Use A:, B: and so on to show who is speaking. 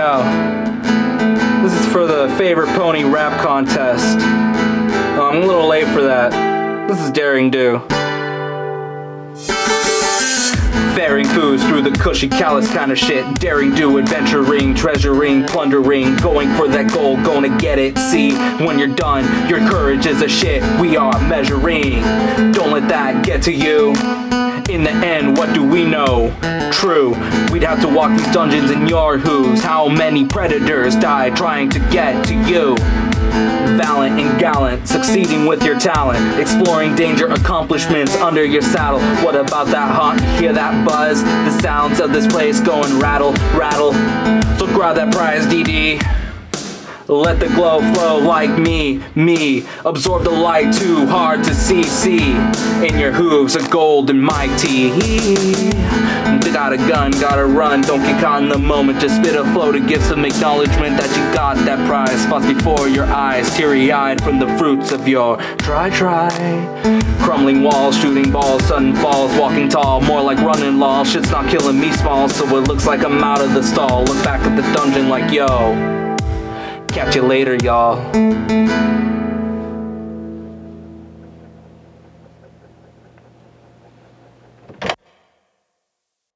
A: out. This is for the favorite pony rap contest. Oh, I'm a little late for that. This is Daring Do. Faring fools through the cushy, callous kind of shit. Daring do, adventuring, treasuring, plundering, going for that goal, gonna get it. See, when you're done, your courage is a shit we are measuring. Don't let that get to you. In the end, what do we know? True, we'd have to walk these dungeons in your who's. How many predators die trying to get to you? Valiant and gallant, succeeding with your talent, exploring danger, accomplishments under your saddle. What about that haunt? Hear that buzz? The sounds of this place going rattle, rattle. So grab that prize, DD. Let the glow flow like me. Absorb the light too hard to see. In your hooves, a gold and mighty. Got a gun, gotta run, don't get caught in the moment. Just spit a flow to give some acknowledgement that you got that prize. Spots before your eyes, teary-eyed from the fruits of your try. Crumbling walls, shooting balls, sudden falls, walking tall, more like running law. Shit's not killing me small, so it looks like I'm out of the stall. Look back at the dungeon like, yo, catch you later, y'all.